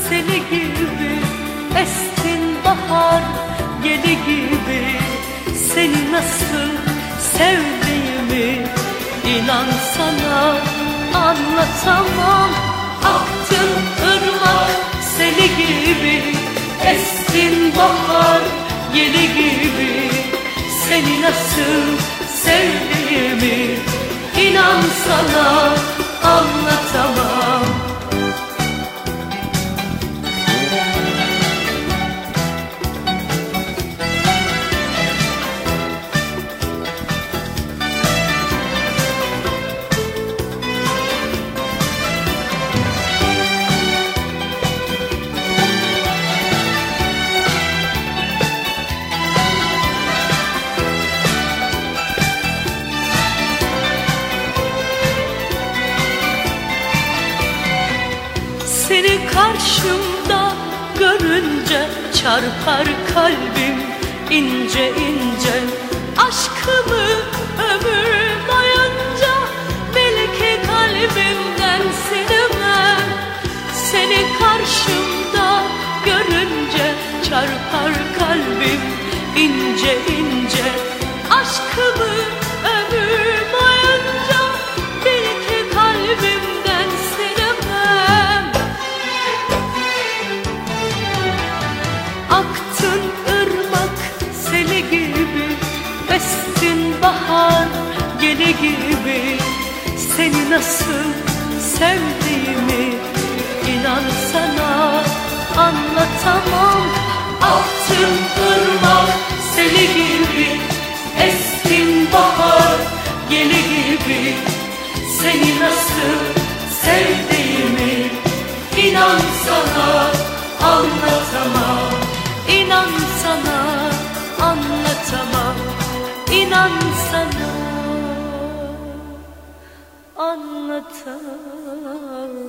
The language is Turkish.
seli gibi, estin bahar geli gibi. Seni nasıl sevdiğimi inan sana anlatamam. Aktın ırmak seli gibi, estin bahar geli gibi. Seni nasıl sevdiğimi inan sana anlatamam. Seni karşımda görünce çarpar kalbim ince ince. Aşkımı ömür boyunca belki kalbimden silemem. Seni karşımda görünce çarpar kalbim ince ince. Aşkımı ömür boyunca belki kalbimden silemem. Aktın ırmak seli gibi, estin bahar geli gibi. Seni nasıl sevdiğimi inan sana anlatamam. Aktın ırmak seli gibi, estin bahar geli gibi. Seni nasıl sevdiğimi inan sana anlatamam. İnan sana anlatamam. İnan sana anlatamam.